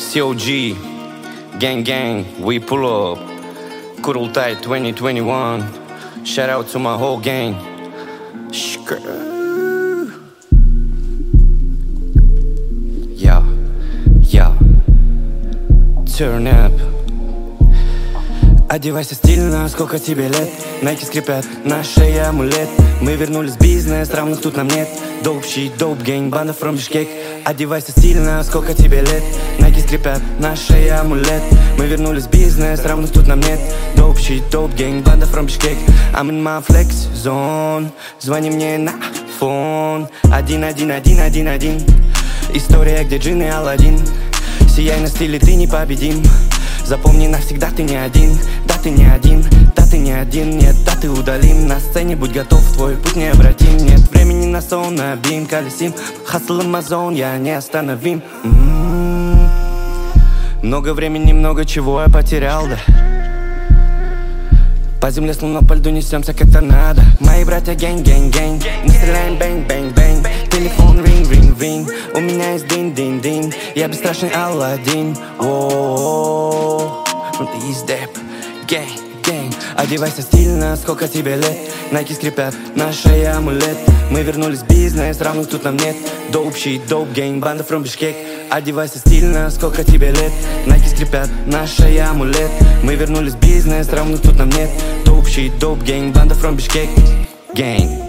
COG, gang gang, we pull up. Kurultai 2021. Shout out to my whole gang. Yeah, yeah. Turn up. Одевайся стильно, сколько тебе лет. Найки скрипят, на шее амулет. Мы вернулись в бизнес, равных тут нам нет. Dope shit, dope gang, банда from Бишкек. Одевайся стильно, сколько тебе лет. Найки скрипят, на шее амулет. Мы вернулись в бизнес, равных тут нам нет. Dope shit, dope gang, банда from Бишкек. I'm in my flex zone. Звони мне на фон. 1-1-1-1-1. История, где джин и Аладдин. Сияй на стиле, ты непобедим. Запомни навсегда, ты не один. Да, ты не один, да, ты не один. Нет, да, ты удалим. На сцене будь готов, твой путь необратим. Нет времени на сон, на бим колесим. Хасл Амазон, я неостановим. Много времени, много чего я потерял, да. По земле, словно по льду, несемся как торнадо. Мои братья гэнг-гэнг-гэнг. Мы стреляем бэнг-бэнг-бэнг. Телефон ринг-ринг-ринг. У меня есть дин-дин-дин. Я бесстрашный Аладдин. Воу, ну ты есть деп. Гэнг-гэнг. Одевайся стильно, сколько тебе лет. Найки скрипят, на шее амулет. Мы вернулись в бизнес, равных тут нам нет. Dope shit, dope gang, банда from Бишкек. Одевайся стильно, сколько тебе лет. Найки скрипят, на шее амулет. Мы вернулись в бизнес, равных тут нам нет. Dope shit, dope gang, банда from Бишкек. Gang.